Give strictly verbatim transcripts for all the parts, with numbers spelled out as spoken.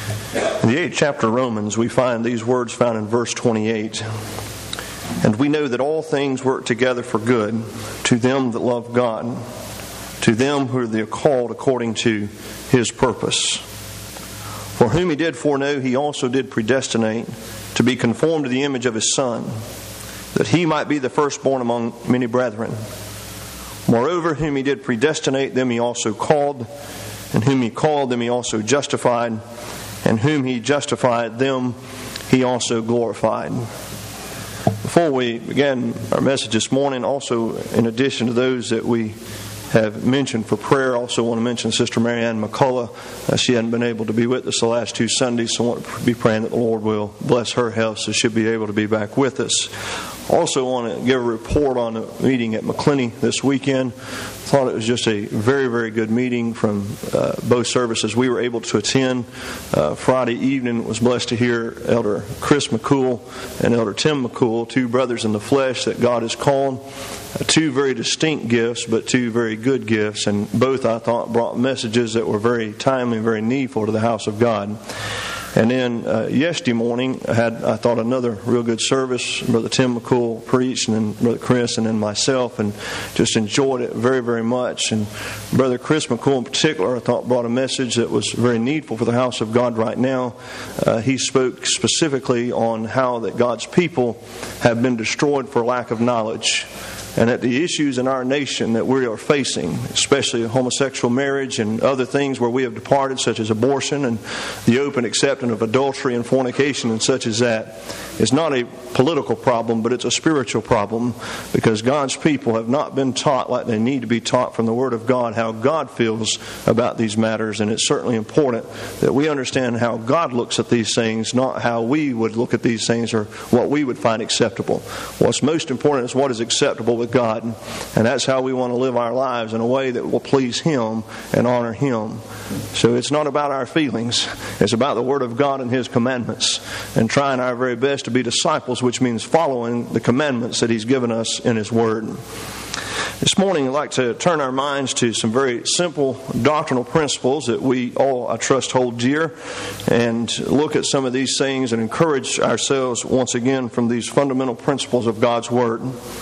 In the eighth chapter of Romans, we find these words found in verse twenty-eight. And we know that all things work together for good to them that love God, to them who are the called according to His purpose. For whom He did foreknow, He also did predestinate to be conformed to the image of His Son, that He might be the firstborn among many brethren. Moreover, whom He did predestinate, them He also called, and whom He called, them He also justified, and whom He justified, them He also glorified. Before we begin our message this morning, also in addition to those that we have mentioned for prayer, I also want to mention Sister Marianne McCullough. Uh, she hadn't been able to be with us the last two Sundays, so I want to be praying that the Lord will bless her health so she'll be able to be back with us. Also want to give a report on a meeting at McClenny this weekend. Thought it was just a very, very good meeting from uh, both services we were able to attend. Uh, Friday evening was blessed to hear Elder Chris McCool and Elder Tim McCool, two brothers in the flesh that God has called. Uh, two very distinct gifts, but two very good gifts. And both, I thought, brought messages that were very timely and very needful to the house of God. And then uh, yesterday morning, I had, I thought, another real good service. Brother Tim McCool preached, and then Brother Chris, and then myself, and just enjoyed it very, very much. And Brother Chris McCool in particular, I thought, brought a message that was very needful for the house of God right now. Uh, he spoke specifically on how that God's people have been destroyed for lack of knowledge, and that the issues in our nation that we are facing, especially homosexual marriage and other things where we have departed, such as abortion and the open acceptance of adultery and fornication and such as that, is not a political problem, but it's a spiritual problem, because God's people have not been taught like they need to be taught from the Word of God how God feels about these matters. And it's certainly important that we understand how God looks at these things, not how we would look at these things or what we would find acceptable. What's most important is what is acceptable with God, and that's how we want to live our lives, in a way that will please Him and honor Him. So it's not about our feelings, it's about the Word of God and His commandments, and trying our very best to be disciples, which means following the commandments that He's given us in His Word. This morning I'd like to turn our minds to some very simple doctrinal principles that we all, I trust, hold dear, and look at some of these things and encourage ourselves once again from these fundamental principles of God's Word.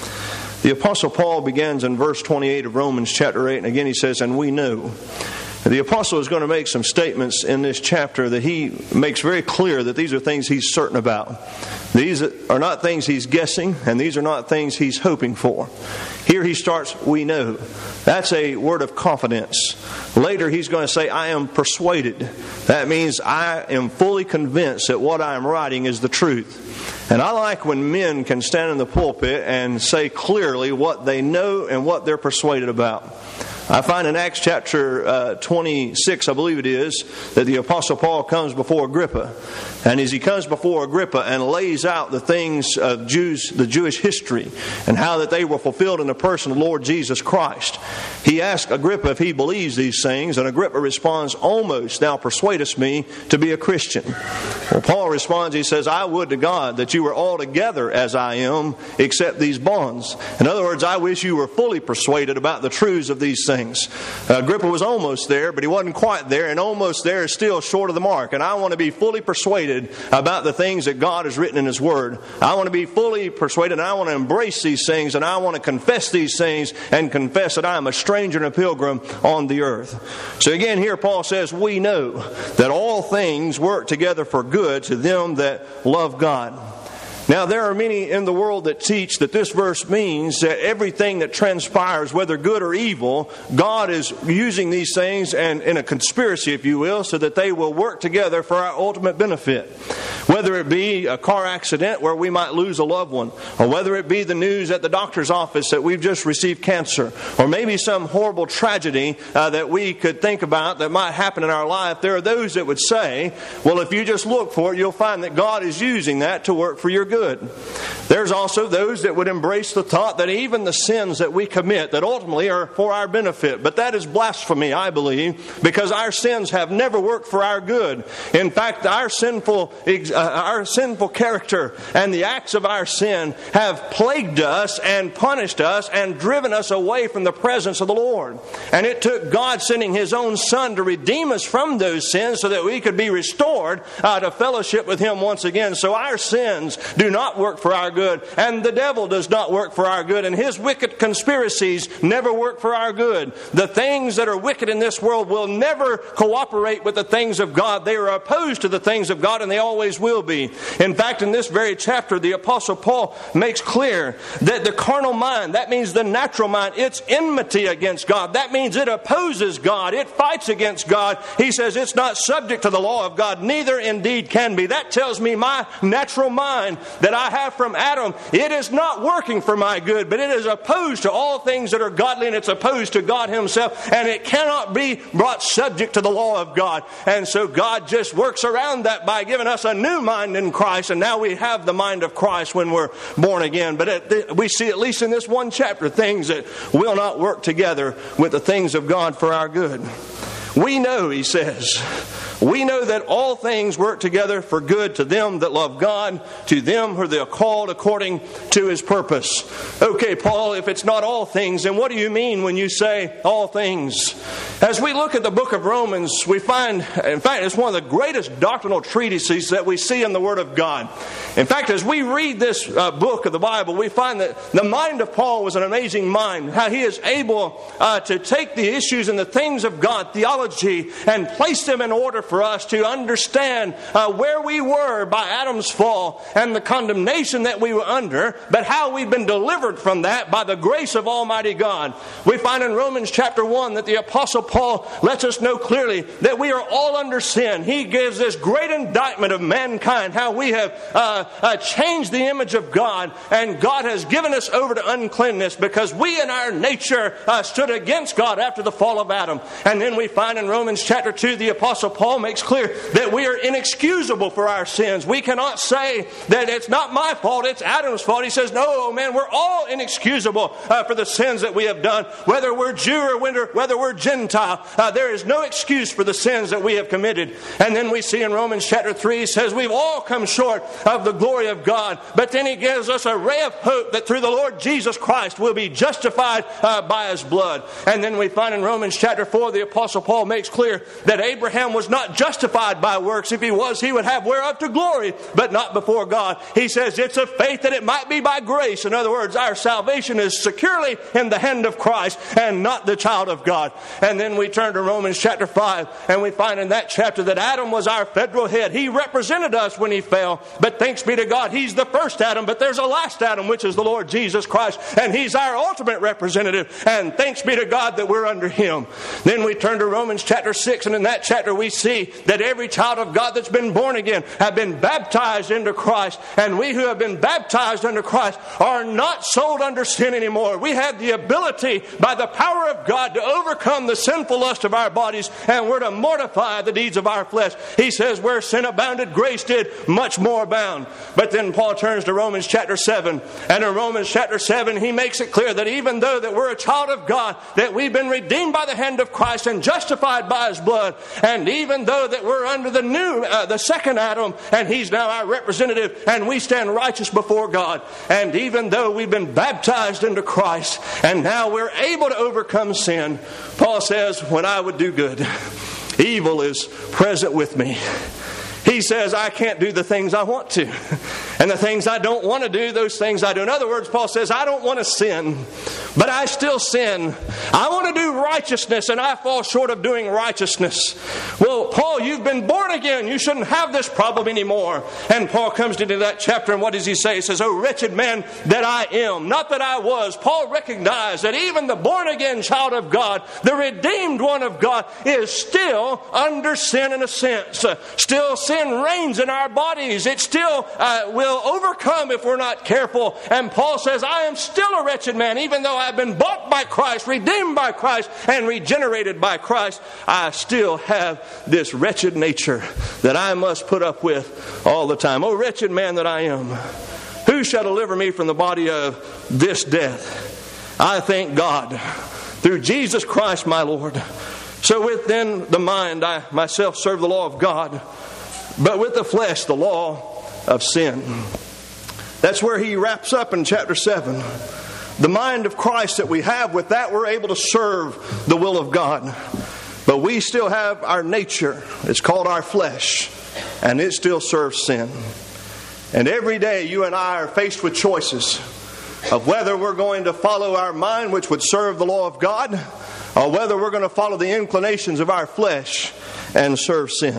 The Apostle Paul begins in verse twenty-eight of Romans chapter eight, and again he says, and we know. The Apostle is going to make some statements in this chapter that he makes very clear that these are things he's certain about. These are not things he's guessing, and these are not things he's hoping for. Here he starts, we know. That's a word of confidence. Later he's going to say, I am persuaded. That means I am fully convinced that what I am writing is the truth. And I like when men can stand in the pulpit and say clearly what they know and what they're persuaded about. I find in Acts chapter uh, twenty-six, I believe it is, that the Apostle Paul comes before Agrippa. And as he comes before Agrippa and lays out the things of Jews, the Jewish history, and how that they were fulfilled in the person of the Lord Jesus Christ, he asks Agrippa if he believes these things, and Agrippa responds, almost thou persuadest me to be a Christian. Well, Paul responds, he says, I would to God that you were altogether as I am, except these bonds. In other words, I wish you were fully persuaded about the truths of these things. Uh, Agrippa was almost there, but he wasn't quite there, and almost there is still short of the mark. And I want to be fully persuaded about the things that God has written in His Word. I want to be fully persuaded, and I want to embrace these things, and I want to confess these things, and confess that I am a stranger and a pilgrim on the earth. So again, here Paul says, we know that all things work together for good to them that love God. Now, there are many in the world that teach that this verse means that everything that transpires, whether good or evil, God is using these things and in a conspiracy, if you will, so that they will work together for our ultimate benefit. Whether it be a car accident where we might lose a loved one, or whether it be the news at the doctor's office that we've just received cancer, or maybe some horrible tragedy uh, that we could think about that might happen in our life, there are those that would say, well, if you just look for it, you'll find that God is using that to work for your good. good. There's also those that would embrace the thought that even the sins that we commit, that ultimately are for our benefit. But that is blasphemy, I believe, because our sins have never worked for our good. In fact, our sinful, uh, our sinful character and the acts of our sin have plagued us and punished us and driven us away from the presence of the Lord. And it took God sending His own Son to redeem us from those sins so that we could be restored uh, to fellowship with Him once again. So our sins do not work for our good, and the devil does not work for our good, and his wicked conspiracies never work for our good. The things that are wicked in this world will never cooperate with the things of God. They are opposed to the things of God, and they always will be. In fact, in this very chapter, the Apostle Paul makes clear that the carnal mind, that means the natural mind, it's enmity against God. That means it opposes God. It fights against God. He says it's not subject to the law of God, neither indeed can be. That tells me my natural mind that I have from Adam, it is not working for my good, but it is opposed to all things that are godly, and it's opposed to God Himself, and it cannot be brought subject to the law of God. And so God just works around that by giving us a new mind in Christ, and now we have the mind of Christ when we're born again. But it, we see, at least in this one chapter, things that will not work together with the things of God for our good. We know, he says, we know that all things work together for good to them that love God, to them who they are called according to His purpose. Okay, Paul, if it's not all things, then what do you mean when you say all things? As we look at the book of Romans, we find, in fact, it's one of the greatest doctrinal treatises that we see in the Word of God. In fact, as we read this uh, book of the Bible, we find that the mind of Paul was an amazing mind. How he is able uh, to take the issues and the things of God, theology, and place them in order for us to understand uh, where we were by Adam's fall and the condemnation that we were under, but how we've been delivered from that by the grace of Almighty God. We find in Romans chapter one that the Apostle Paul lets us know clearly that we are all under sin. He gives this great indictment of mankind, how we have uh, uh, changed the image of God, and God has given us over to uncleanness because we in our nature uh, stood against God after the fall of Adam. And then we find in Romans chapter two, the Apostle Paul makes clear that we are inexcusable for our sins. We cannot say that it's not my fault, it's Adam's fault. He says, no, man, we're all inexcusable uh, for the sins that we have done. Whether we're Jew or whether we're Gentile, uh, there is no excuse for the sins that we have committed. And then we see in Romans chapter three, he says, we've all come short of the glory of God. But then he gives us a ray of hope that through the Lord Jesus Christ we'll be justified uh, by His blood. And then we find in Romans chapter four, the Apostle Paul makes clear that Abraham was not justified by works. If he was, he would have whereof to glory, but not before God. He says it's of faith that it might be by grace. In other words, our salvation is securely in the hand of Christ and not the child of God. And then we turn to Romans chapter five, and we find in that chapter that Adam was our federal head. He represented us when he fell, but thanks be to God, he's the first Adam, but there's a last Adam, which is the Lord Jesus Christ, and he's our ultimate representative, and thanks be to God that we're under Him. Then we turn to Romans chapter six, and in that chapter we see that every child of God that's been born again have been baptized into Christ, and we who have been baptized into Christ are not sold under sin anymore. We have the ability by the power of God to overcome the sinful lust of our bodies, and we're to mortify the deeds of our flesh. He says where sin abounded, grace did much more abound. But then Paul turns to Romans chapter seven, and in Romans chapter seven he makes it clear that even though that we're a child of God, that we've been redeemed by the hand of Christ and justified by His blood, and even though that we're under the new, uh, the second Adam, and He's now our representative, and we stand righteous before God, and even though we've been baptized into Christ, and now we're able to overcome sin, Paul says, when I would do good, evil is present with me. He says, I can't do the things I want to. And the things I don't want to do, those things I do. In other words, Paul says, I don't want to sin, but I still sin. I want to do righteousness, and I fall short of doing righteousness. Well, Paul, you've been born again. You shouldn't have this problem anymore. And Paul comes into that chapter, and what does he say? He says, oh, wretched man that I am. Not that I was. Paul recognized that even the born-again child of God, the redeemed one of God, is still under sin in a sense. Uh, still sin reigns in our bodies. It still uh, will overcome if we're not careful. And Paul says, I am still a wretched man, even though I've been bought by Christ, redeemed by Christ, and regenerated by Christ. I still have this wretched nature that I must put up with all the time. Oh, wretched man that I am. Who shall deliver me from the body of this death? I thank God through Jesus Christ my Lord. So with then the mind I myself serve the law of God, but with the flesh the law of sin. That's where he wraps up in chapter seven. The mind of Christ that we have, with that we're able to serve the will of God. But we still have our nature. It's called our flesh. And it still serves sin. And every day you and I are faced with choices of whether we're going to follow our mind, which would serve the law of God, or whether we're going to follow the inclinations of our flesh and serve sin.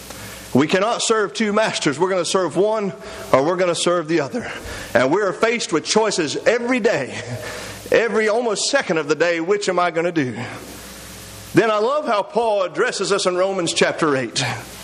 We cannot serve two masters. We're going to serve one or we're going to serve the other. And we're faced with choices every day, every almost second of the day. Which am I going to do? Then I love how Paul addresses us in Romans chapter eight.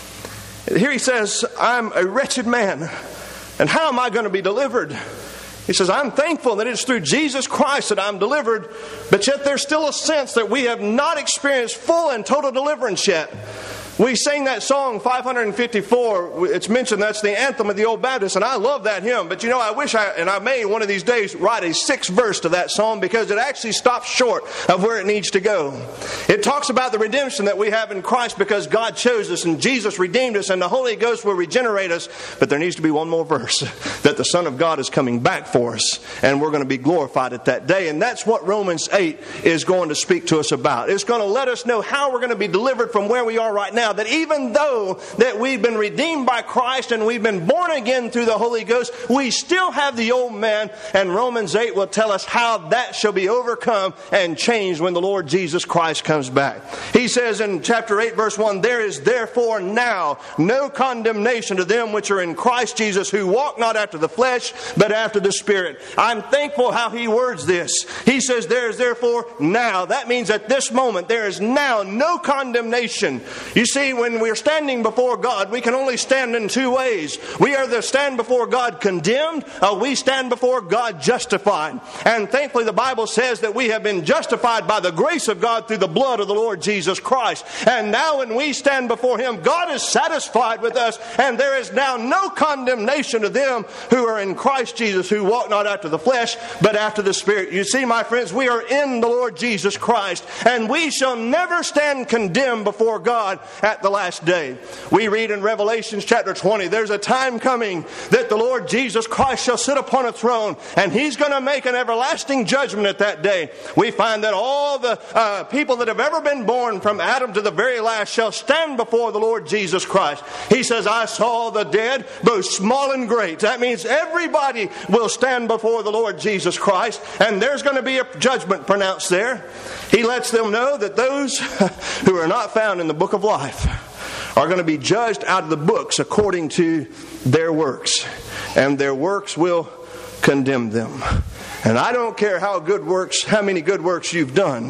Here he says, I'm a wretched man. And how am I going to be delivered? He says, I'm thankful that it's through Jesus Christ that I'm delivered. But yet there's still a sense that we have not experienced full and total deliverance yet. We sing that song, five fifty-four. It's mentioned that's the anthem of the Old Baptist, and I love that hymn. But you know, I wish I, and I may one of these days, write a sixth verse to that song, because it actually stops short of where it needs to go. It talks about the redemption that we have in Christ because God chose us and Jesus redeemed us and the Holy Ghost will regenerate us. But there needs to be one more verse, that the Son of God is coming back for us and we're going to be glorified at that day. And that's what Romans eight is going to speak to us about. It's going to let us know how we're going to be delivered from where we are right now. That even though that we've been redeemed by Christ and we've been born again through the Holy Ghost, we still have the old man. And Romans eight will tell us how that shall be overcome and changed when the Lord Jesus Christ comes back. He says in chapter eight verse one, there is therefore now no condemnation to them which are in Christ Jesus, who walk not after the flesh but after the Spirit. I'm thankful how he words this. He says there is therefore now. That means at this moment there is now no condemnation. You see, when we're standing before God, we can only stand in two ways. We either stand before God condemned, or we stand before God justified. And thankfully the Bible says that we have been justified by the grace of God through the blood of the Lord Jesus Christ. And now when we stand before Him, God is satisfied with us, and there is now no condemnation to them who are in Christ Jesus, who walk not after the flesh, but after the Spirit. You see, my friends, we are in the Lord Jesus Christ, and we shall never stand condemned before God at the last day. We read in Revelation chapter twenty, there's a time coming that the Lord Jesus Christ shall sit upon a throne, and He's going to make an everlasting judgment at that day. We find that all the uh, people that have ever been born from Adam to the very last shall stand before the Lord Jesus Christ. He says, I saw the dead, both small and great. That means everybody will stand before the Lord Jesus Christ, and there's going to be a judgment pronounced there. He lets them know that those who are not found in the book of life are going to be judged out of the books according to their works, and their works will condemn them. And I don't care how good works, how many good works you've done.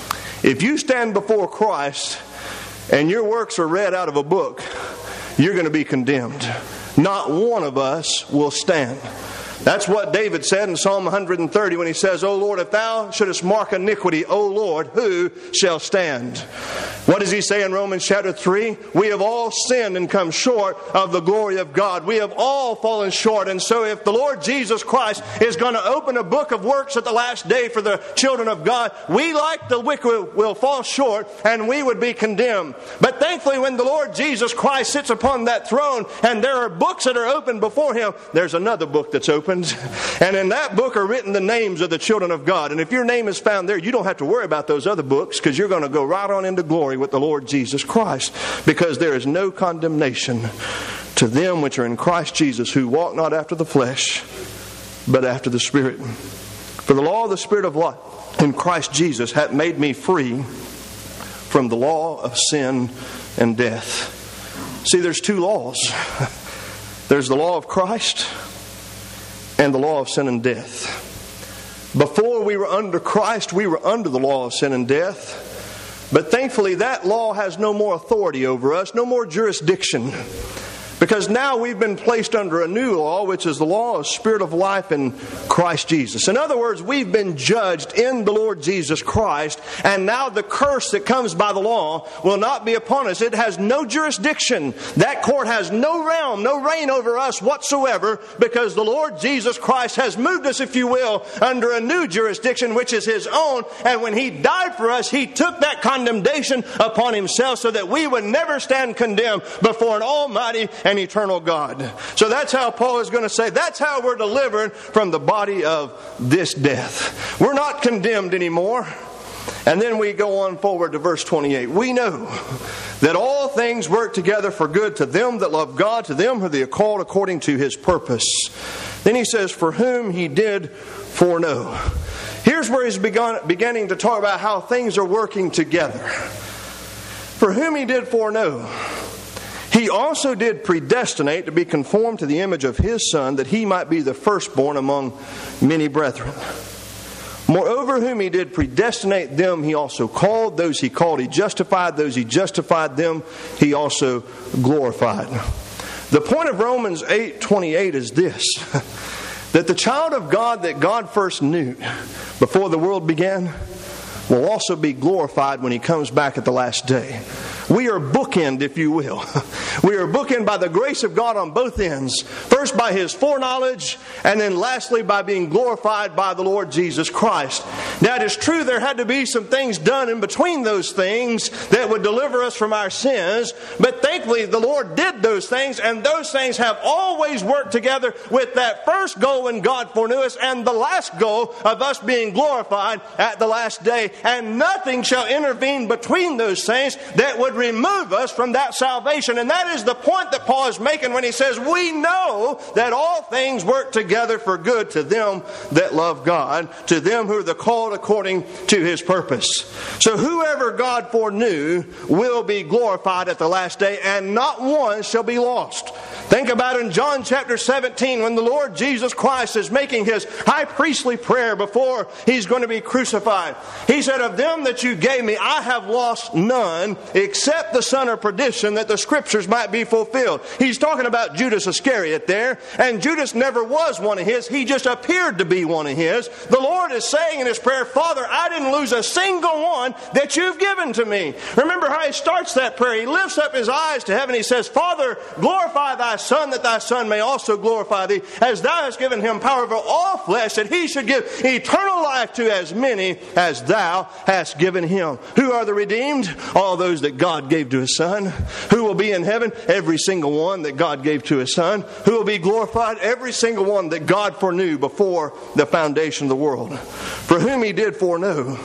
If you stand before Christ and your works are read out of a book, you're going to be condemned. Not one of us will stand. That's what David said in Psalm one thirty when he says, O Lord, if thou shouldest mark iniquity, O Lord, who shall stand? What does he say in Romans chapter three? We have all sinned and come short of the glory of God. We have all fallen short. And so if the Lord Jesus Christ is going to open a book of works at the last day for the children of God, we, like the wicked, will fall short and we would be condemned. But thankfully, when the Lord Jesus Christ sits upon that throne and there are books that are opened before Him, there's another book that's opened. And in that book are written the names of the children of God. And if your name is found there, you don't have to worry about those other books, because you're going to go right on into glory with the Lord Jesus Christ. Because there is no condemnation to them which are in Christ Jesus, who walk not after the flesh, but after the Spirit. For the law of the Spirit of life in Christ Jesus hath made me free from the law of sin and death. See, there's two laws. There's the law of Christ and the law of sin and death. Before we were under Christ, we were under the law of sin and death. But thankfully, that law has no more authority over us, no more jurisdiction. Because now we've been placed under a new law, which is the law of Spirit of life in Christ Jesus. In other words, we've been judged in the Lord Jesus Christ, and now the curse that comes by the law will not be upon us. It has no jurisdiction. That court has no realm, no reign over us whatsoever, because the Lord Jesus Christ has moved us, if you will, under a new jurisdiction, which is His own. And when He died for us, He took that condemnation upon Himself so that we would never stand condemned before an almighty and eternal God. So that's how Paul is going to say, that's how we're delivered from the body of this death. We're not condemned anymore. And then we go on forward to verse twenty-eight. We know that all things work together for good to them that love God, to them who they are called according to His purpose. Then he says, for whom He did foreknow. Here's where he's begun, beginning to talk about how things are working together. For whom He did foreknow, He also did predestinate to be conformed to the image of His Son, that He might be the firstborn among many brethren. Moreover, whom He did predestinate, them He also called. Those He called, He justified. Those He justified, them He also glorified. The point of Romans eight twenty-eight is this, that the child of God that God first knew before the world began will also be glorified when He comes back at the last day. We are bookend, if you will. We are bookend by the grace of God on both ends. First by His foreknowledge, and then lastly by being glorified by the Lord Jesus Christ. Now it is true there had to be some things done in between those things that would deliver us from our sins. But thankfully the Lord did those things, and those things have always worked together with that first goal when God foreknew us, and the last goal of us being glorified at the last day. And nothing shall intervene between those things that would remove us from that salvation. And that is the point that Paul is making when he says, we know that all things work together for good to them that love God, to them who are the called according to His purpose. So whoever God foreknew will be glorified at the last day, and not one shall be lost. Think about in John chapter seventeen, when the Lord Jesus Christ is making His high priestly prayer before He's going to be crucified. He said, of them that you gave me, I have lost none, except the son of perdition, that the Scriptures might be fulfilled. He's talking about Judas Iscariot there, and Judas never was one of His. He just appeared to be one of His. The Lord is saying in His prayer, Father, I didn't lose a single one that You've given to me. Remember how He starts that prayer. He lifts up His eyes to heaven. He says, Father, glorify Thy Son, that Thy Son may also glorify Thee, as Thou hast given Him power over all flesh, that He should give eternal life to as many as Thou hast given Him. Who are the redeemed? All those that God gave to His Son. Who will be in heaven? Every single one that God gave to His Son. Who will be glorified? Every single one that God foreknew before the foundation of the world. For whom He did foreknow,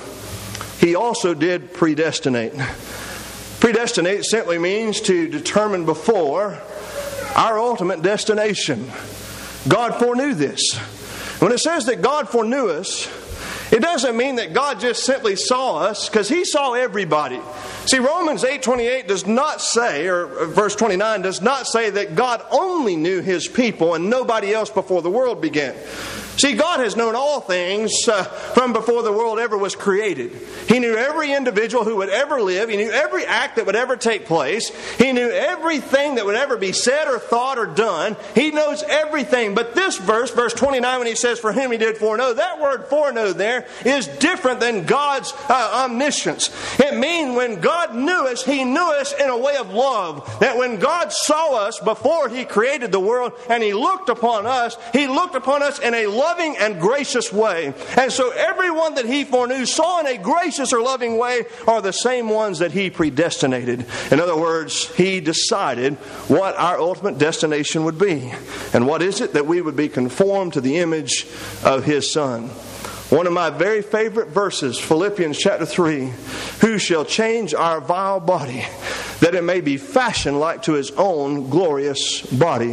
He also did predestinate. Predestinate simply means to determine before our ultimate destination. God foreknew this. When it says that God foreknew us, it doesn't mean that God just simply saw us, because He saw everybody. See, Romans eight twenty-eight does not say, or verse twenty-nine does not say that God only knew His people and nobody else before the world began. See, God has known all things uh, from before the world ever was created. He knew every individual who would ever live. He knew every act that would ever take place. He knew everything that would ever be said or thought or done. He knows everything. But this verse, verse twenty-nine, when he says, for whom He did foreknow, that word foreknow there is different than God's uh, omniscience. It means when God knew us, He knew us in a way of love. That when God saw us before He created the world and He looked upon us, He looked upon us in a loving and gracious way. And so everyone that He foreknew, saw in a gracious or loving way, are the same ones that He predestinated. In other words, He decided what our ultimate destination would be. And what is it? That we would be conformed to the image of His Son. One of my very favorite verses, Philippians chapter three, who shall change our vile body, that it may be fashioned like to His own glorious body.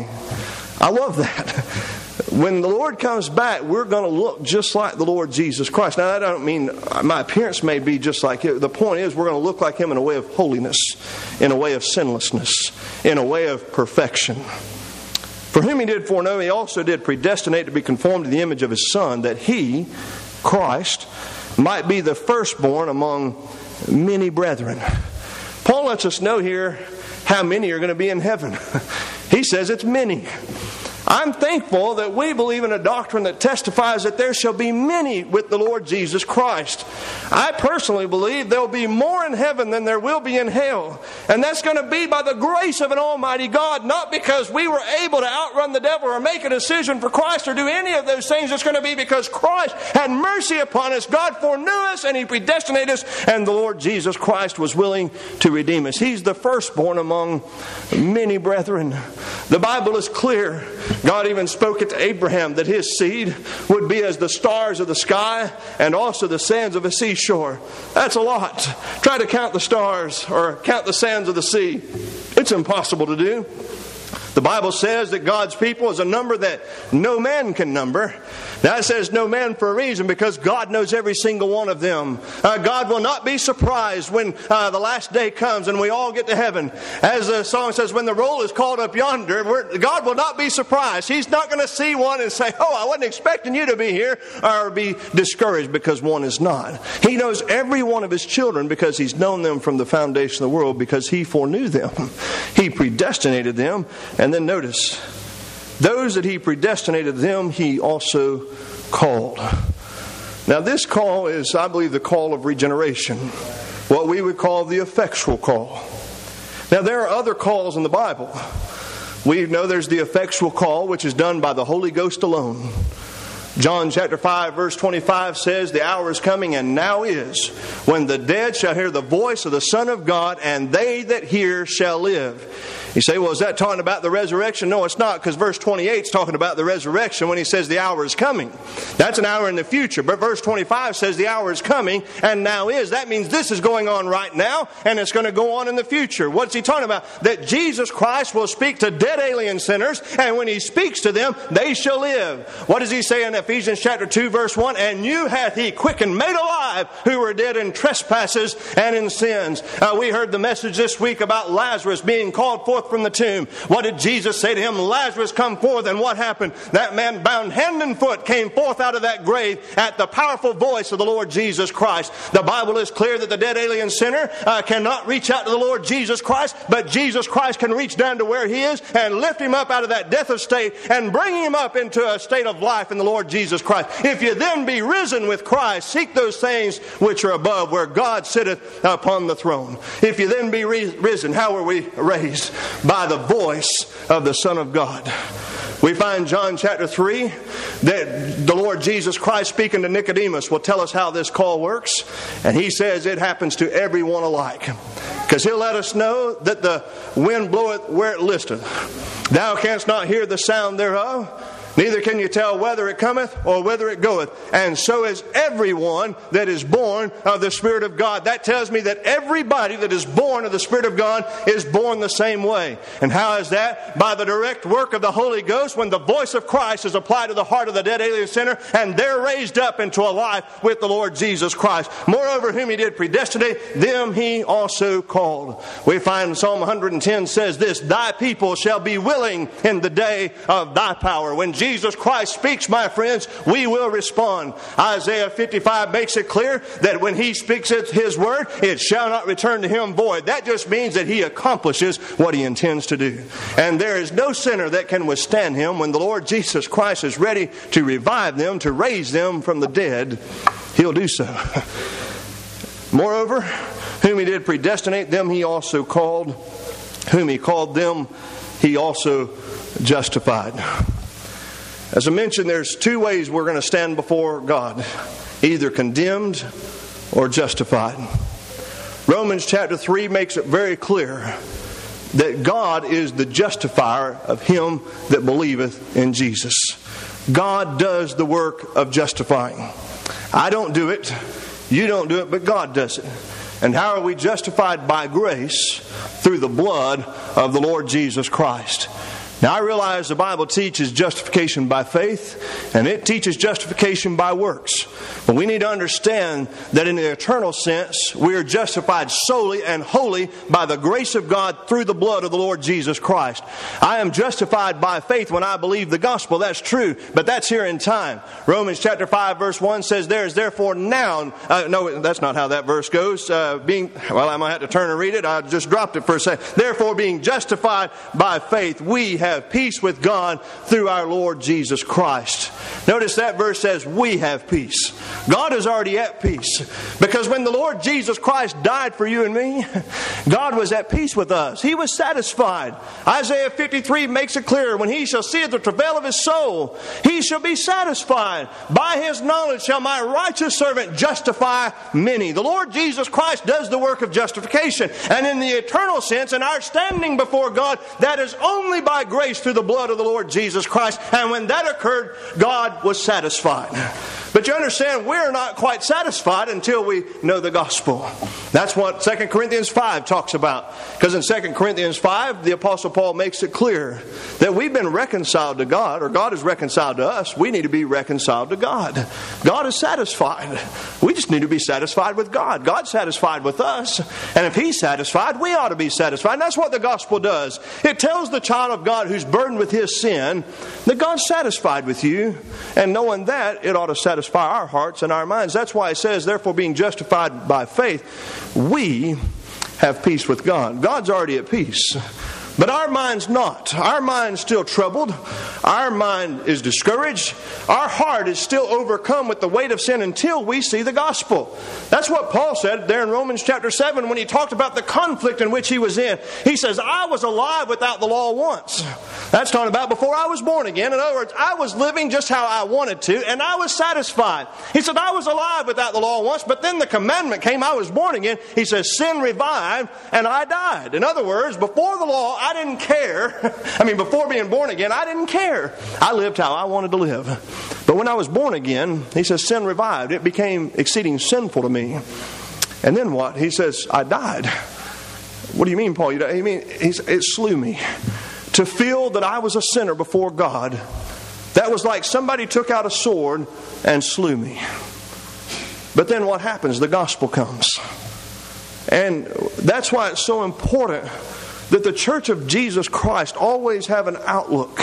I love that. When the Lord comes back, we're going to look just like the Lord Jesus Christ. Now, I don't mean my appearance may be just like Him. The point is, we're going to look like Him in a way of holiness, in a way of sinlessness, in a way of perfection. For whom He did foreknow, He also did predestinate to be conformed to the image of His Son, that He, Christ, might be the firstborn among many brethren. Paul lets us know here how many are going to be in heaven. He says it's many. I'm thankful that we believe in a doctrine that testifies that there shall be many with the Lord Jesus Christ. I personally believe there will be more in heaven than there will be in hell. And that's going to be by the grace of an almighty God, not because we were able to outrun the devil or make a decision for Christ or do any of those things. It's going to be because Christ had mercy upon us. God foreknew us and He predestinated us, and the Lord Jesus Christ was willing to redeem us. He's the firstborn among many brethren. The Bible is clear. God even spoke it to Abraham that his seed would be as the stars of the sky and also the sands of the seashore. That's a lot. Try to count the stars or count the sands of the sea. It's impossible to do. The Bible says that God's people is a number that no man can number. Now it says no man for a reason, because God knows every single one of them. Uh, God will not be surprised when uh, the last day comes and we all get to heaven. As the song says, when the roll is called up yonder, we're, God will not be surprised. He's not going to see one and say, oh, I wasn't expecting you to be here, or be discouraged because one is not. He knows every one of His children because He's known them from the foundation of the world, because He foreknew them. He predestinated them. And then notice, those that He predestinated, them He also called. Now this call is, I believe, the call of regeneration. What we would call the effectual call. Now there are other calls in the Bible. We know there's the effectual call, which is done by the Holy Ghost alone. John chapter five verse twenty-five says, the hour is coming, and now is, when the dead shall hear the voice of the Son of God, and they that hear shall live. You say, well, is that talking about the resurrection? No, it's not, because verse twenty-eight is talking about the resurrection when He says the hour is coming. That's an hour in the future. But verse twenty-five says the hour is coming, and now is. That means this is going on right now, and it's going to go on in the future. What's He talking about? That Jesus Christ will speak to dead alien sinners, and when He speaks to them, they shall live. What does He say in Ephesians chapter two verse one? And you hath He quickened, made alive, who were dead in trespasses and in sins. Uh, we heard the message this week about Lazarus being called forth from the tomb. What did Jesus say to him? Lazarus, come forth. And what happened? That man, bound hand and foot, came forth out of that grave at the powerful voice of the Lord Jesus Christ. The Bible is clear that the dead alien sinner uh, cannot reach out to the Lord Jesus Christ, but Jesus Christ can reach down to where he is and lift him up out of that death of state and bring him up into a state of life in the Lord Jesus Christ. If you then be risen with Christ, seek those things which are above, where God sitteth upon the throne. If you then be re- risen, how are we raised? By the voice of the Son of God. We find John chapter three that the Lord Jesus Christ, speaking to Nicodemus, will tell us how this call works. And He says it happens to everyone alike. Because He'll let us know that the wind bloweth where it listeth. Thou canst not hear the sound thereof, neither can you tell whether it cometh or whither it goeth. And so is everyone that is born of the Spirit of God. That tells me that everybody that is born of the Spirit of God is born the same way. And how is that? By the direct work of the Holy Ghost, when the voice of Christ is applied to the heart of the dead alien sinner, and they're raised up into a life with the Lord Jesus Christ. Moreover, whom He did predestinate, them He also called. We find Psalm one ten says this, Thy people shall be willing in the day of Thy power. When Jesus Jesus Christ speaks, my friends, we will respond. Isaiah fifty-five makes it clear that when He speaks His word, it shall not return to Him void. That just means that He accomplishes what He intends to do. And there is no sinner that can withstand Him. When the Lord Jesus Christ is ready to revive them, to raise them from the dead, He'll do so. Moreover, whom He did predestinate, them He also called. Whom He called, them He also justified. As I mentioned, there's two ways we're going to stand before God. Either condemned or justified. Romans chapter three makes it very clear that God is the justifier of him that believeth in Jesus. God does the work of justifying. I don't do it. You don't do it, but God does it. And how are we justified? By grace through the blood of the Lord Jesus Christ. Now I realize the Bible teaches justification by faith, and it teaches justification by works. But we need to understand that in the eternal sense, we are justified solely and wholly by the grace of God through the blood of the Lord Jesus Christ. I am justified by faith when I believe the gospel. That's true, but that's here in time. Romans chapter five verse one says, there is therefore now... Uh, no, that's not how that verse goes. Uh, being Well, I might have to turn and read it. I just dropped it for a second. Therefore, being justified by faith, we have peace with God through our Lord Jesus Christ. Notice that verse says, we have peace. God is already at peace. Because when the Lord Jesus Christ died for you and me, God was at peace with us. He was satisfied. Isaiah fifty-three makes it clear, when he shall see the travail of his soul, he shall be satisfied. By his knowledge shall my righteous servant justify many. The Lord Jesus Christ does the work of justification. And in the eternal sense, in our standing before God, that is only by grace through the blood of the Lord Jesus Christ. And when that occurred, God was satisfied. But you understand, we're not quite satisfied until we know the gospel. That's what Second Corinthians five talks about. Because in Second Corinthians five, the Apostle Paul makes it clear that we've been reconciled to God, or God is reconciled to us. We need to be reconciled to God. God is satisfied. We just need to be satisfied with God. God's satisfied with us. And if He's satisfied, we ought to be satisfied. And that's what the gospel does. It tells the child of God who's burdened with his sin that God's satisfied with you. And knowing that, it ought to satisfy our hearts and our minds. That's why it says, therefore, being justified by faith, we have peace with God. God's already at peace. But our mind's not. Our mind's still troubled. Our mind is discouraged. Our heart is still overcome with the weight of sin until we see the gospel. That's what Paul said there in Romans chapter seven when he talked about the conflict in which he was in. He says, I was alive without the law once. That's talking about before I was born again. In other words, I was living just how I wanted to, and I was satisfied. He said, I was alive without the law once, but then the commandment came, I was born again. He says, sin revived, and I died. In other words, before the law, I didn't care. I mean, before being born again, I didn't care. I lived how I wanted to live. But when I was born again, he says, sin revived. It became exceeding sinful to me. And then what? He says, I died. What do you mean, Paul? You died? He mean, it slew me. To feel that I was a sinner before God, that was like somebody took out a sword and slew me. But then what happens? The gospel comes. And that's why it's so important that the Church of Jesus Christ always have an outlook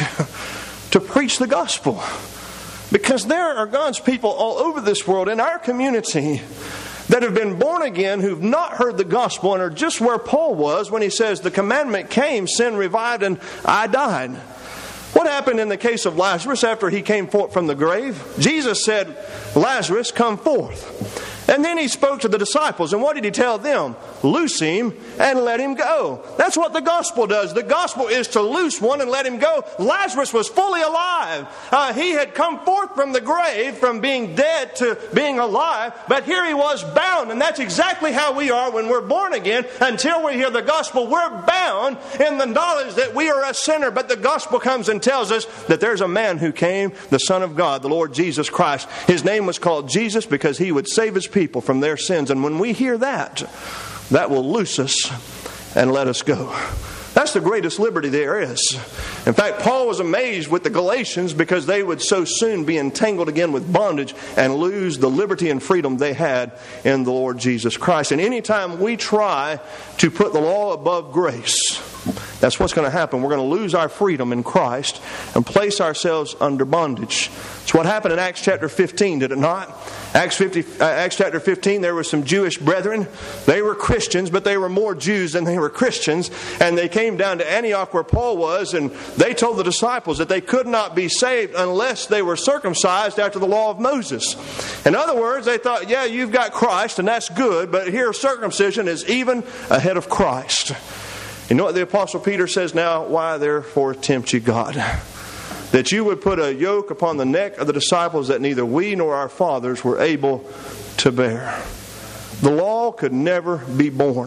to preach the gospel. Because there are God's people all over this world, in our community, that have been born again, who've not heard the gospel and are just where Paul was when he says, the commandment came, sin revived, and I died. What happened in the case of Lazarus after he came forth from the grave? Jesus said, Lazarus, come forth. And then he spoke to the disciples. And what did he tell them? Loose him and let him go. That's what the gospel does. The gospel is to loose one and let him go. Lazarus was fully alive. Uh, he had come forth from the grave, from being dead to being alive. But here he was bound. And that's exactly how we are when we're born again. Until we hear the gospel, we're bound in the knowledge that we are a sinner. But the gospel comes and tells us that there's a man who came, the Son of God, the Lord Jesus Christ. His name was called Jesus because he would save his people from their sins. And when we hear that, that will loose us and let us go. That's the greatest liberty there is. In fact, Paul was amazed with the Galatians because they would so soon be entangled again with bondage and lose the liberty and freedom they had in the Lord Jesus Christ. And anytime we try to put the law above grace, that's what's going to happen. We're going to lose our freedom in Christ and place ourselves under bondage. It's what happened in Acts chapter fifteen, did it not? Acts, fifty, uh, Acts chapter fifteen, there were some Jewish brethren. They were Christians, but they were more Jews than they were Christians. And they came down to Antioch where Paul was, and they told the disciples that they could not be saved unless they were circumcised after the law of Moses. In other words, they thought, yeah, you've got Christ, and that's good, but here circumcision is even ahead of Christ. You know what the Apostle Peter says now? Why therefore tempt you God? That you would put a yoke upon the neck of the disciples that neither we nor our fathers were able to bear. The law could never be born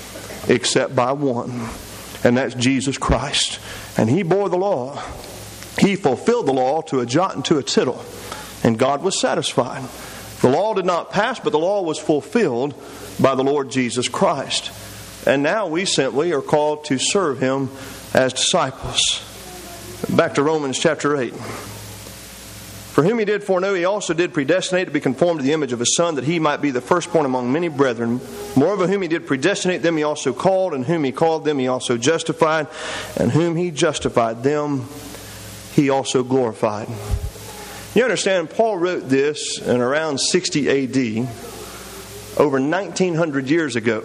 except by one, and that's Jesus Christ. And He bore the law. He fulfilled the law to a jot and to a tittle, and God was satisfied. The law did not pass, but the law was fulfilled by the Lord Jesus Christ. And now we simply are called to serve Him as disciples. Back to Romans chapter eight. For whom he did foreknow, he also did predestinate to be conformed to the image of his Son, that he might be the firstborn among many brethren. Moreover, whom he did predestinate, them he also called, and whom he called, them he also justified, and whom he justified, them he also glorified. You understand, Paul wrote this in around sixty A D, over nineteen hundred years ago.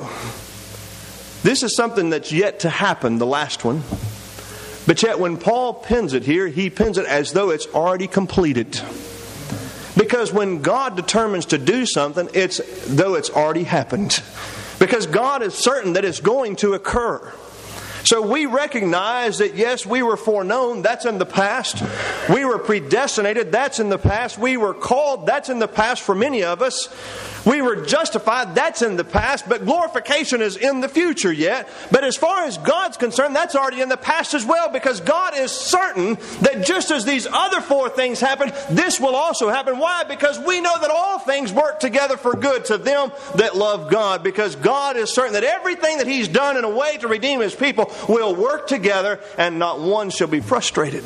This is something that's yet to happen, the last one. But yet when Paul pens it here, he pens it as though it's already completed. Because when God determines to do something, it's though it's already happened. Because God is certain that it's going to occur. So we recognize that yes, we were foreknown, that's in the past. We were predestinated, that's in the past. We were called, that's in the past for many of us. We were justified, that's in the past, but glorification is in the future yet. But as far as God's concerned, that's already in the past as well, because God is certain that just as these other four things happened, this will also happen. Why? Because we know that all things work together for good to them that love God, because God is certain that everything that He's done in a way to redeem His people will work together, and not one shall be frustrated.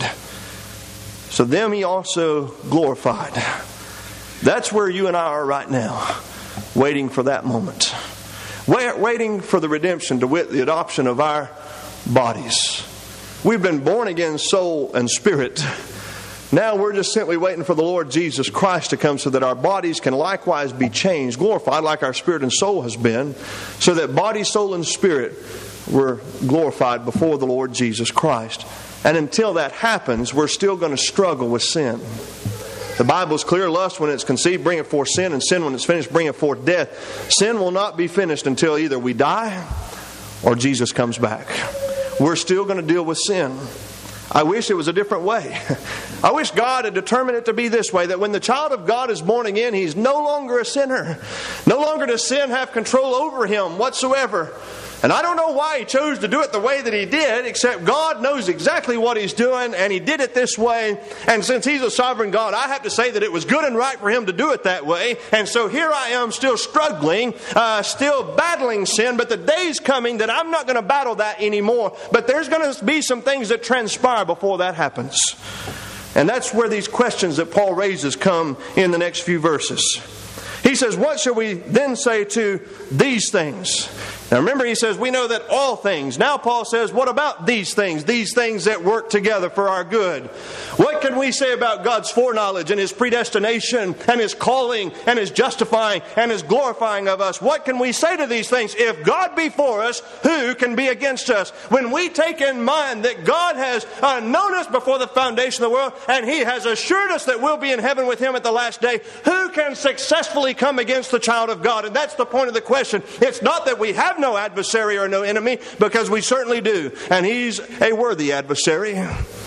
So them He also glorified. That's where you and I are right now, waiting for that moment. Waiting for the redemption, to wit, the adoption of our bodies. We've been born again, soul and spirit. Now we're just simply waiting for the Lord Jesus Christ to come so that our bodies can likewise be changed, glorified like our spirit and soul has been, so that body, soul, and spirit were glorified before the Lord Jesus Christ. And until that happens, we're still going to struggle with sin. The Bible is clear. Lust, when it's conceived, bringeth forth sin, and sin, when it's finished, bringeth forth death. Sin will not be finished until either we die or Jesus comes back. We're still going to deal with sin. I wish it was a different way. I wish God had determined it to be this way, that when the child of God is born again, he's no longer a sinner. No longer does sin have control over him whatsoever. And I don't know why He chose to do it the way that He did, except God knows exactly what He's doing, and He did it this way. And since He's a sovereign God, I have to say that it was good and right for Him to do it that way. And so here I am still struggling, uh, still battling sin, but the day's coming that I'm not going to battle that anymore. But there's going to be some things that transpire before that happens. And that's where these questions that Paul raises come in the next few verses. He says, what shall we then say to these things? Now remember, he says, we know that all things. Now Paul says, what about these things? These things that work together for our good. What can we say about God's foreknowledge and His predestination and His calling and His justifying and His glorifying of us? What can we say to these things? If God be for us, who can be against us? When we take in mind that God has uh, known us before the foundation of the world, and He has assured us that we'll be in heaven with Him at the last day, who can successfully come against the child of God? And that's the point of the question. It's not that we have no adversary or no enemy, because we certainly do. And He's a worthy adversary.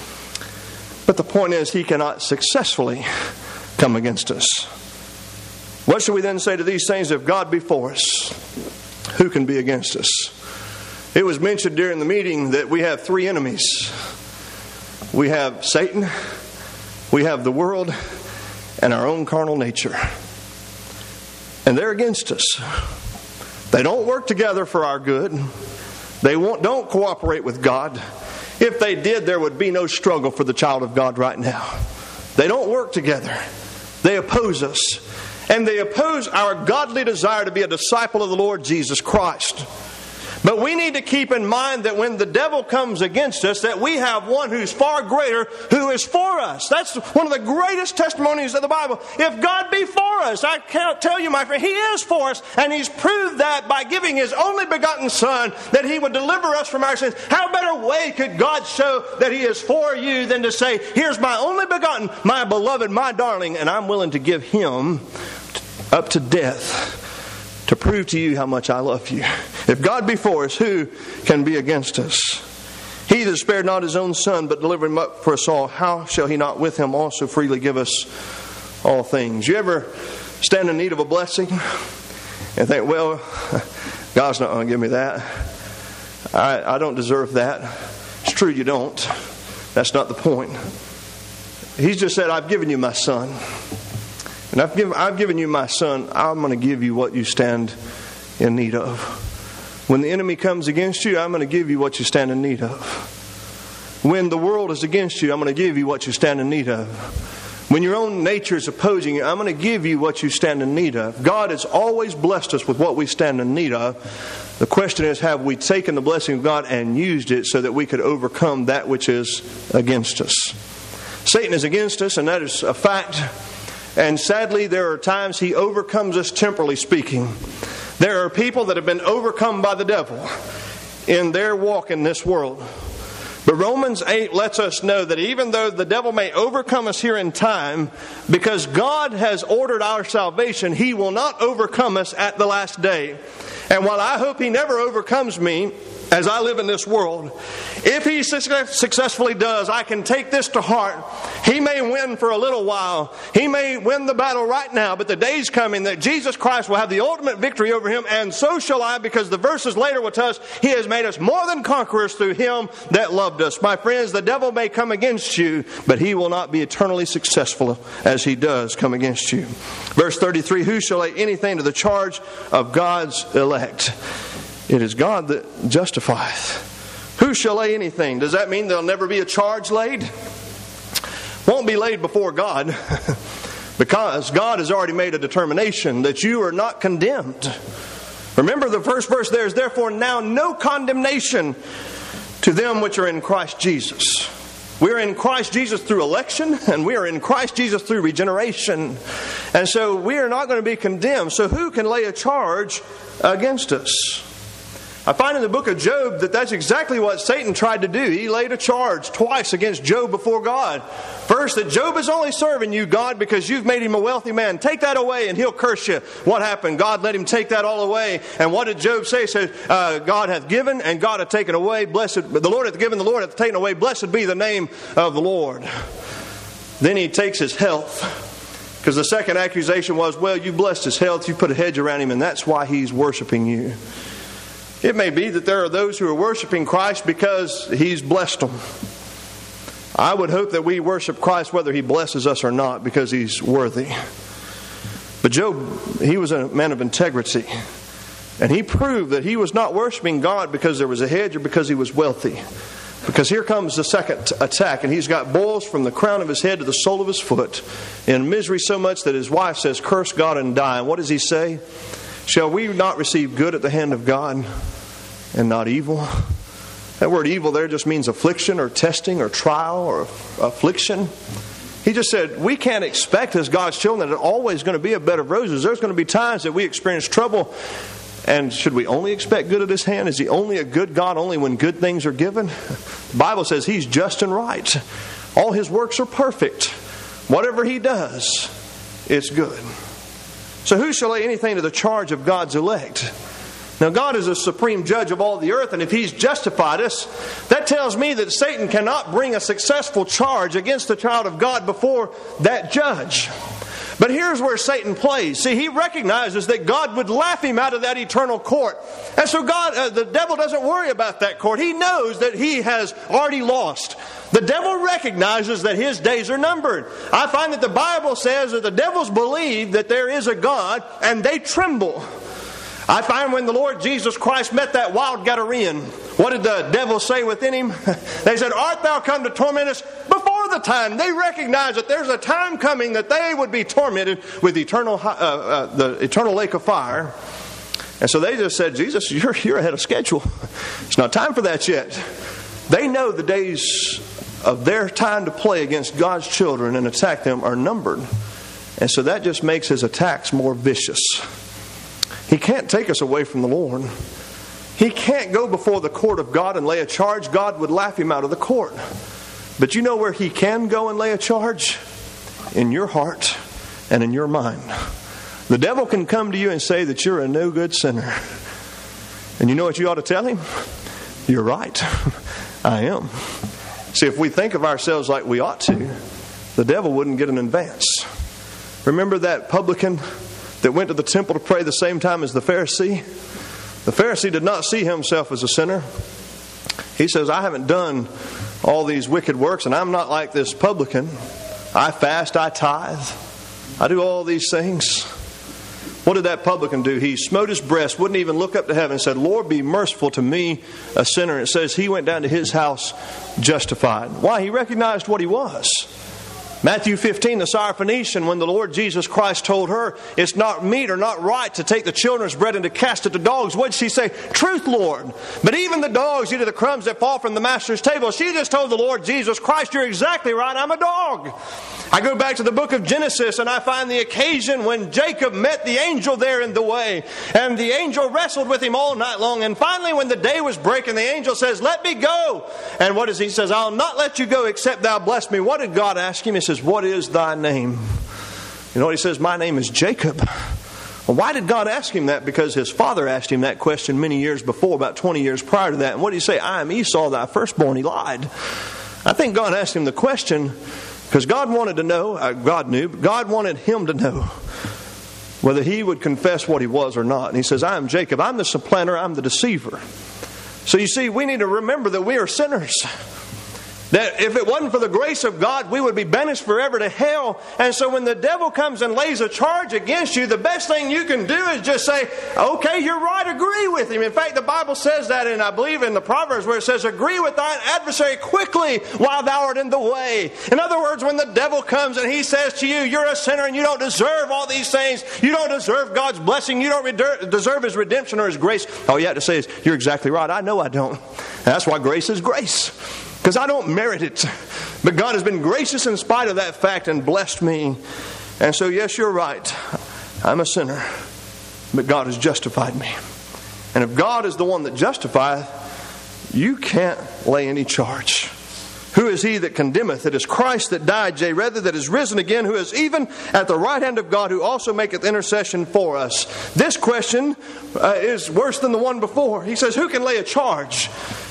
But the point is, He cannot successfully come against us. What shall we then say to these things? If God be for us, who can be against us? It was mentioned during the meeting that we have three enemies. We have Satan, we have the world, and our own carnal nature. And they're against us. They don't work together for our good. They won't, don't cooperate with God. If they did, there would be no struggle for the child of God right now. They don't work together. They oppose us. And they oppose our godly desire to be a disciple of the Lord Jesus Christ. But we need to keep in mind that when the devil comes against us, that we have one who's far greater, who is for us. That's one of the greatest testimonies of the Bible. If God be for us, I can't tell you, my friend, He is for us. And He's proved that by giving His only begotten Son, that He would deliver us from our sins. How better way could God show that He is for you than to say, here's my only begotten, my beloved, my darling, and I'm willing to give Him up to death to prove to you how much I love you. If God be for us, who can be against us? He that spared not His own Son, but delivered Him up for us all, how shall He not with Him also freely give us all things? You ever stand in need of a blessing and think, well, God's not going to give me that. I, I don't deserve that. It's true, you don't. That's not the point. He's just said, I've given you my Son. And I've given, I've given you my Son. I'm going to give you what you stand in need of. When the enemy comes against you, I'm going to give you what you stand in need of. When the world is against you, I'm going to give you what you stand in need of. When your own nature is opposing you, I'm going to give you what you stand in need of. God has always blessed us with what we stand in need of. The question is, have we taken the blessing of God and used it so that we could overcome that which is against us? Satan is against us, and that is a fact. And sadly, there are times he overcomes us temporally speaking. There are people that have been overcome by the devil in their walk in this world. But Romans eight lets us know that even though the devil may overcome us here in time, because God has ordered our salvation, He will not overcome us at the last day. And while I hope He never overcomes me as I live in this world, if He successfully does, I can take this to heart. He may win for a little while. He may win the battle right now, but the day's coming that Jesus Christ will have the ultimate victory over him, and so shall I, because the verses later will tell us He has made us more than conquerors through Him that loved us. My friends, the devil may come against you, but he will not be eternally successful as he does come against you. Verse thirty-three, who shall lay anything to the charge of God's elect? It is God that justifieth. Who shall lay anything? Does that mean there'll never be a charge laid? Won't be laid before God, because God has already made a determination that you are not condemned. Remember the first verse there is, therefore now no condemnation to them which are in Christ Jesus. We are in Christ Jesus through election, and we are in Christ Jesus through regeneration. And so we are not going to be condemned. So who can lay a charge against us? I find in the book of Job that that's exactly what Satan tried to do. He laid a charge twice against Job before God. First, that Job is only serving you, God, because you've made him a wealthy man. Take that away and he'll curse you. What happened? God let him take that all away. And what did Job say? He said, uh, God hath given and God hath taken away. Blessed, the Lord hath given, the Lord hath taken away. Blessed be the name of the Lord. Then he takes his health. Because the second accusation was, well, you blessed his health. You put a hedge around him, and that's why he's worshiping you. It may be that there are those who are worshiping Christ because He's blessed them. I would hope that we worship Christ whether He blesses us or not, because He's worthy. But Job, he was a man of integrity. And he proved that he was not worshiping God because there was a hedge or because he was wealthy. Because here comes the second attack, and he's got boils from the crown of his head to the sole of his foot, in misery so much that his wife says, curse God and die. And what does he say? Shall we not receive good at the hand of God and not evil? That word evil there just means affliction or testing or trial or affliction. He just said, we can't expect as God's children that it's always going to be a bed of roses. There's going to be times that we experience trouble. And should we only expect good at His hand? Is He only a good God only when good things are given? The Bible says He's just and right. All His works are perfect. Whatever He does, it's good. So who shall lay anything to the charge of God's elect? Now God is a supreme judge of all the earth, and if He's justified us, that tells me that Satan cannot bring a successful charge against the child of God before that judge. But here's where Satan plays. See, he recognizes that God would laugh him out of that eternal court. And so God, uh, the devil doesn't worry about that court. He knows that he has already lost. The devil recognizes that his days are numbered. I find that the Bible says that the devils believe that there is a God, and they tremble. I find when the Lord Jesus Christ met that wild Gadarean, what did the devil say within him? They said, art thou come to torment us? Before the time, they recognize that there's a time coming that they would be tormented with eternal, uh, uh, the eternal lake of fire. And so they just said, Jesus, you're, you're ahead of schedule. It's not time for that yet. They know the days of their time to play against God's children and attack them are numbered. And so that just makes his attacks more vicious. He can't take us away from the Lord. He can't go before the court of God and lay a charge. God would laugh him out of the court. But you know where he can go and lay a charge? In your heart and in your mind. The devil can come to you and say that you're a no good sinner. And you know what you ought to tell him? You're right. I am. See, if we think of ourselves like we ought to, the devil wouldn't get an advance. Remember that publican that went to the temple to pray the same time as the Pharisee? The Pharisee did not see himself as a sinner. He says, I haven't done all these wicked works, and I'm not like this publican. I fast, I tithe, I do all these things. What did that publican do? He smote his breast, wouldn't even look up to heaven, and said, Lord, be merciful to me, a sinner. And it says he went down to his house justified. Why? He recognized what he was. Matthew fifteen, the Syrophoenician, when the Lord Jesus Christ told her it's not meet or not right to take the children's bread and to cast it to dogs, what did she say? Truth, Lord. But even the dogs eat of the crumbs that fall from the master's table. She just told the Lord Jesus Christ, you're exactly right, I'm a dog. I go back to the book of Genesis and I find the occasion when Jacob met the angel there in the way. And the angel wrestled with him all night long. And finally when the day was breaking, the angel says, let me go. And what does he say? I'll not let you go except thou bless me. What did God ask him? He says, what is thy name? You know what he says? My name is Jacob. Well, why did God ask him that? Because his father asked him that question many years before, about twenty years prior to that. And what did he say? I am Esau, thy firstborn. He lied. I think God asked him the question because God wanted to know, uh, God knew, but God wanted him to know whether he would confess what he was or not. And he says, I am Jacob. I'm the supplanter. I'm the deceiver. So you see, we need to remember that we are sinners. That if it wasn't for the grace of God, we would be banished forever to hell. And so when the devil comes and lays a charge against you, the best thing you can do is just say, okay, you're right, agree with him. In fact, the Bible says that, and I believe in the Proverbs where it says, agree with thine adversary quickly while thou art in the way. In other words, when the devil comes and he says to you, you're a sinner and you don't deserve all these things, you don't deserve God's blessing, you don't deserve his redemption or his grace, all you have to say is, you're exactly right, I know I don't. And that's why grace is grace. Because I don't merit it. But God has been gracious in spite of that fact and blessed me. And so, yes, you're right. I'm a sinner. But God has justified me. And if God is the one that justifieth, you can't lay any charge. Who is he that condemneth? It is Christ that died, yea, rather that is risen again, who is even at the right hand of God, who also maketh intercession for us. This question uh, is worse than the one before. He says, who can lay a charge?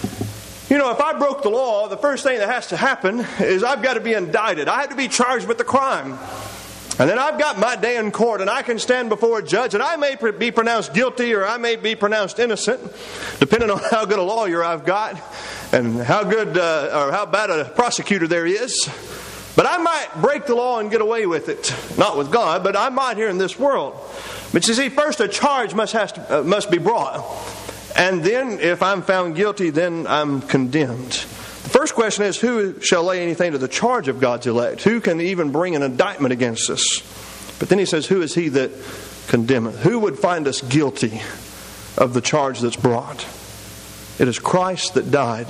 You know, if I broke the law, the first thing that has to happen is I've got to be indicted. I have to be charged with the crime. And then I've got my day in court and I can stand before a judge and I may be pronounced guilty or I may be pronounced innocent, depending on how good a lawyer I've got and how good uh, or how bad a prosecutor there is. But I might break the law and get away with it. Not with God, but I might here in this world. But you see, first a charge must, has to, uh, must be brought. And then, if I'm found guilty, then I'm condemned. The first question is, who shall lay anything to the charge of God's elect? Who can even bring an indictment against us? But then he says, who is he that condemneth? Who would find us guilty of the charge that's brought? It is Christ that died.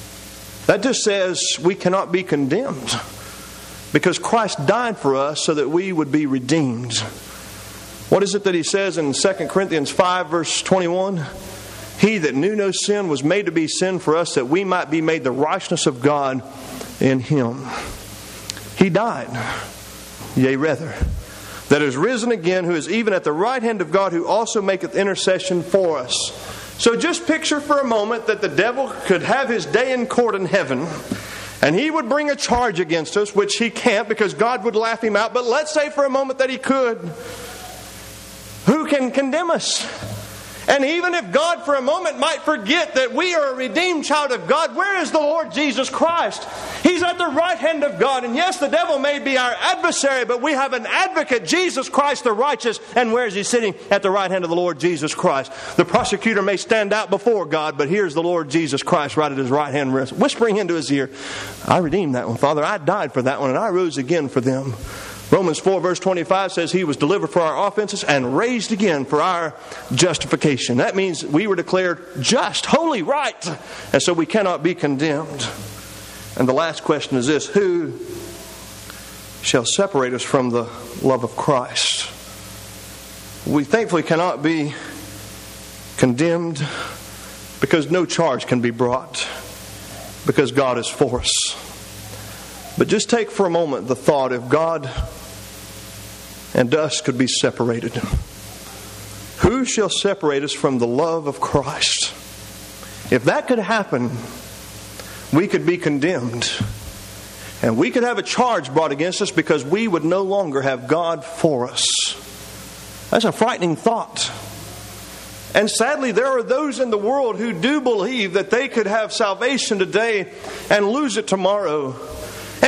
That just says we cannot be condemned. Because Christ died for us so that we would be redeemed. What is it that he says in Second Corinthians five, verse twenty-one? He that knew no sin was made to be sin for us, that we might be made the righteousness of God in him. He died, yea rather, that is risen again, who is even at the right hand of God, who also maketh intercession for us. So just picture for a moment that the devil could have his day in court in heaven, and he would bring a charge against us, which he can't because God would laugh him out. But let's say for a moment that he could. Who can condemn us? And even if God for a moment might forget that we are a redeemed child of God, where is the Lord Jesus Christ? He's at the right hand of God. And yes, the devil may be our adversary, but we have an advocate, Jesus Christ the righteous. And where is he sitting? At the right hand of the Lord Jesus Christ. The prosecutor may stand out before God, but here's the Lord Jesus Christ right at his right hand, whispering into his ear, I redeemed that one, Father. I died for that one, and I rose again for them. Romans four verse twenty-five says he was delivered for our offenses and raised again for our justification. That means we were declared just, holy, right. And so we cannot be condemned. And the last question is this: who shall separate us from the love of Christ? We thankfully cannot be condemned because no charge can be brought, because God is for us. But just take for a moment the thought, if God and us could be separated, who shall separate us from the love of Christ? If that could happen, we could be condemned. And we could have a charge brought against us because we would no longer have God for us. That's a frightening thought. And sadly, there are those in the world who do believe that they could have salvation today and lose it tomorrow.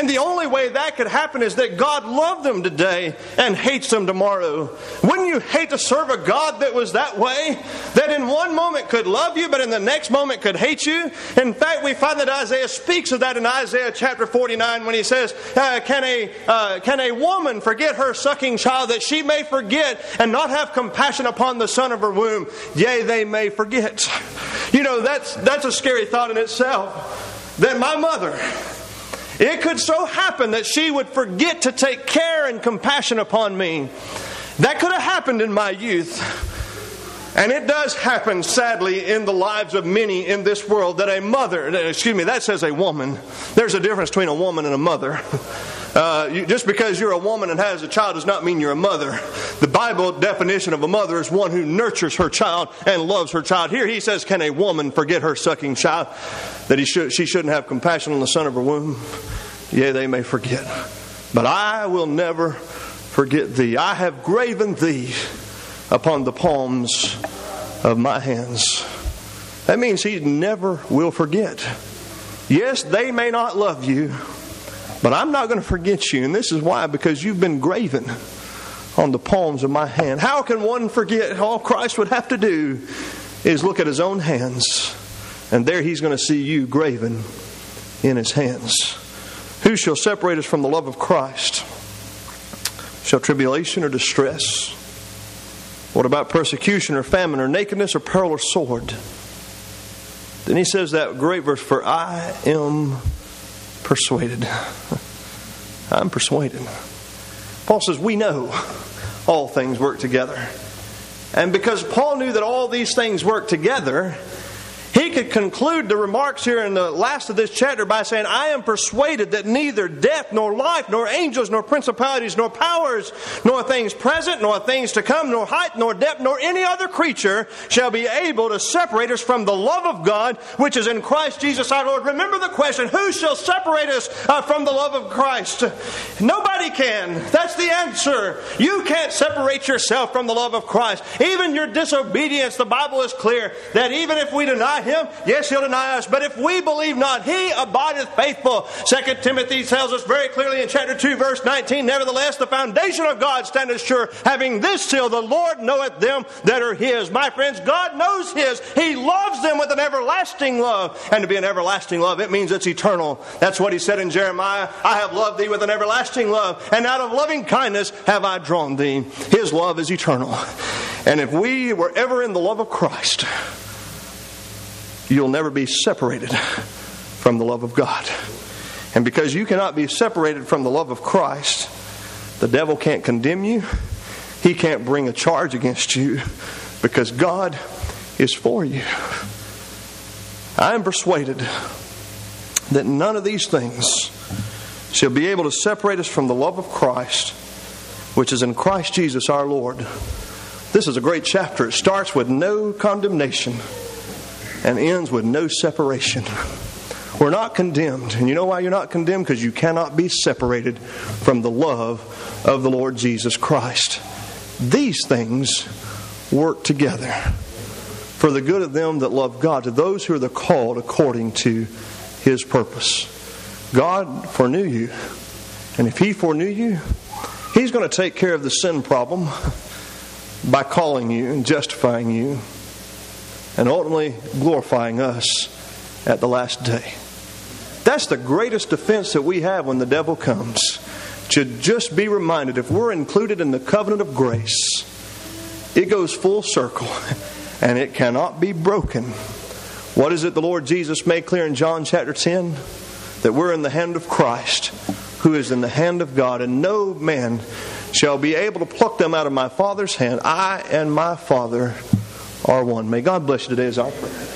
And the only way that could happen is that God loved them today and hates them tomorrow. Wouldn't you hate to serve a God that was that way? That in one moment could love you, but in the next moment could hate you? In fact, we find that Isaiah speaks of that in Isaiah chapter forty-nine when he says, uh, can, a, uh, can a woman forget her sucking child, that she may forget and not have compassion upon the son of her womb? Yea, they may forget. You know, that's, that's a scary thought in itself. That my mother, it could so happen that she would forget to take care and compassion upon me. That could have happened in my youth. And it does happen, sadly, in the lives of many in this world, that a mother, excuse me, that says a woman. There's a difference between a woman and a mother. Uh, you, just because you're a woman and has a child does not mean you're a mother. The Bible definition of a mother is one who nurtures her child and loves her child. Here he says, can a woman forget her sucking child, that he should, she shouldn't have compassion on the son of her womb? Yea, they may forget. But I will never forget thee. I have graven thee upon the palms of my hands. That means he never will forget. Yes, they may not love you, but I'm not going to forget you. And this is why, because you've been graven on the palms of my hand. How can one forget? All Christ would have to do is look at his own hands, and there he's going to see you graven in his hands. Who shall separate us from the love of Christ? Shall tribulation or distress? What about persecution or famine or nakedness or peril or sword? Then he says that great verse, for I am persuaded. I'm persuaded. Paul says we know all things work together. And because Paul knew that all these things work together, he could conclude the remarks here in the last of this chapter by saying, I am persuaded that neither death, nor life, nor angels, nor principalities, nor powers, nor things present, nor things to come, nor height, nor depth, nor any other creature shall be able to separate us from the love of God, which is in Christ Jesus our Lord. Remember the question, who shall separate us uh, from the love of Christ? Nobody can. That's the answer. You can't separate yourself from the love of Christ. Even your disobedience, the Bible is clear that even if we deny Him, yes, He'll deny us. But if we believe not, He abideth faithful. Second Timothy tells us very clearly in chapter two, verse nineteen, nevertheless, the foundation of God standeth sure, having this seal, the Lord knoweth them that are His. My friends, God knows His. He loves them with an everlasting love. And to be an everlasting love, it means it's eternal. That's what He said in Jeremiah. I have loved thee with an everlasting love, and out of loving kindness have I drawn thee. His love is eternal. And if we were ever in the love of Christ, you'll never be separated from the love of God. And because you cannot be separated from the love of Christ, the devil can't condemn you. He can't bring a charge against you, because God is for you. I am persuaded that none of these things shall be able to separate us from the love of Christ, which is in Christ Jesus our Lord. This is a great chapter. It starts with no condemnation and ends with no separation. We're not condemned. And you know why you're not condemned? Because you cannot be separated from the love of the Lord Jesus Christ. These things work together for the good of them that love God, to those who are the called according to His purpose. God foreknew you. And if He foreknew you, He's going to take care of the sin problem by calling you and justifying you, and ultimately glorifying us at the last day. That's the greatest defense that we have when the devil comes. To just be reminded, if we're included in the covenant of grace, it goes full circle and it cannot be broken. What is it the Lord Jesus made clear in John chapter ten? That we're in the hand of Christ, who is in the hand of God, and no man shall be able to pluck them out of my Father's hand. I and my Father are one. May God bless you today as our prayer.